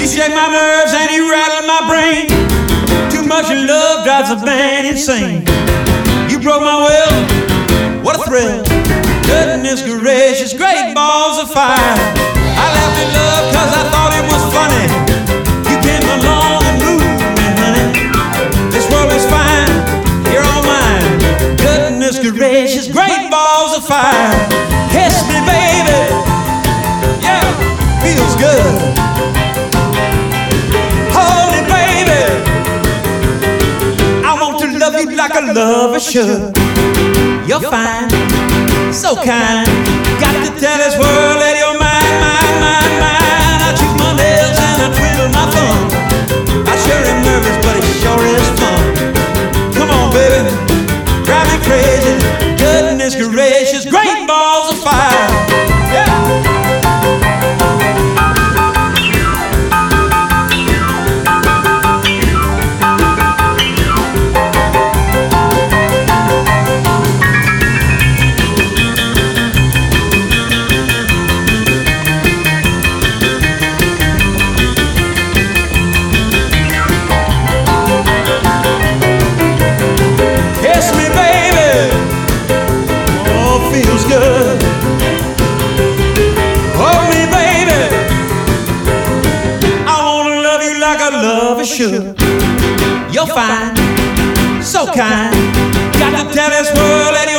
shake my nerves and he rattled my brain. Too much love drives a man insane. You broke my will, what a thrill. Goodness gracious, great balls of fire. I laughed at love cause I thought it was funny. You came along and moved me, honey. This world is fine, you're all mine. Goodness gracious, great balls of fire. Kiss me, baby, yeah, feels good. Hold me, baby, I want to love you like a lover should. You're fine, so kind. Got to tell this world that you're mine, mine, mine, mine. I chew my nails and I twiddle my thumb. I sure am nervous, but it sure is fun. Come on, baby, drive me crazy. Goodness gracious, great balls of fire. Yeah. Good. Hold me, baby, I wanna love you like a lover should. You're fine, so kind. Got to tell this world that you're